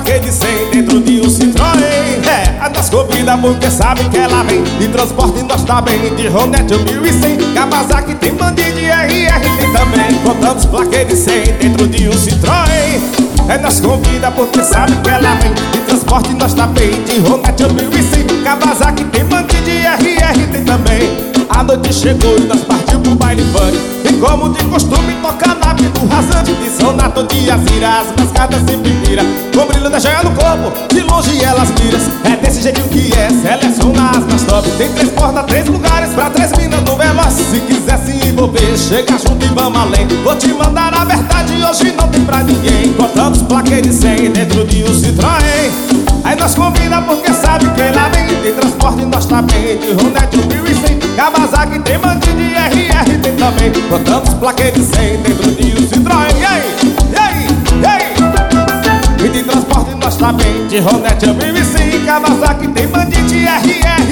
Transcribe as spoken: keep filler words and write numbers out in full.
plaquê de cem dentro de um Citroën. É, a nós convida porque sabe que ela vem de transporte, nós tá bem de Honete mil e cem. Kawasaki tem Bandit, R R tem também. Botamos plaquê de cem dentro de um Citroën. É, nós convida porque sabe que ela vem de transporte, nós tá bem de Honete mil e cem. Kawasaki tem Bandit, R R tem também. A noite chegou e nós partiu pro baile funk. E como de costume toca na do rasante de Sonato de Azira, as mascadas sempre vira com brilho da joia no corpo, de longe elas miram. É desse jeitinho que é, seleciona as mais top. Tem três portas, três lugares pra três minas no veloz. Se quiser se envolver, chega junto e vamos além. Vou te mandar a verdade, hoje não tem pra ninguém. Botamos plaquê de cem dentro de um Citroën. Aí nós convida porque sabe que ela vem de transporte, nós tá bem de Honete mil e cem. Kawasaki tem Bandit, R R tem também. Botamos plaquê de cem dentro de um Citroën. E aí, e aí, e aí. E de transporte nós tá bem de Honete mil e cem. Kawasaki tem Bandit, R R